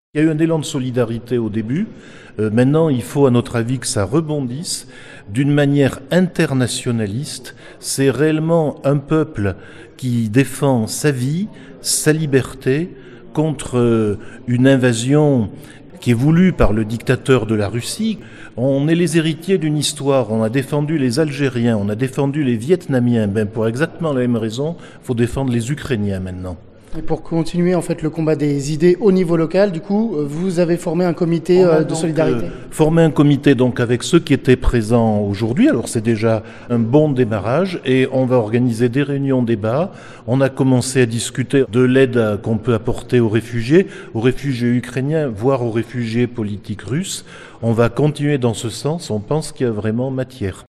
Il y a eu un élan de solidarité au début. Maintenant, il faut, à notre avis, que ça rebondisse d'une manière internationaliste. C'est réellement un peuple qui défend sa vie, sa liberté contre une invasion qui est voulue par le dictateur de la Russie. On est les héritiers d'une histoire. On a défendu les Algériens, on a défendu les Vietnamiens. Pour exactement la même raison, il faut défendre les Ukrainiens maintenant. Et pour continuer en fait le combat des idées au niveau local, du coup, vous avez formé un comité de solidarité. Formé un comité donc avec ceux qui étaient présents aujourd'hui. Alors c'est déjà un bon démarrage et on va organiser des réunions débats. On a commencé à discuter de l'aide qu'on peut apporter aux réfugiés ukrainiens, voire aux réfugiés politiques russes. On va continuer dans ce sens. On pense qu'il y a vraiment matière.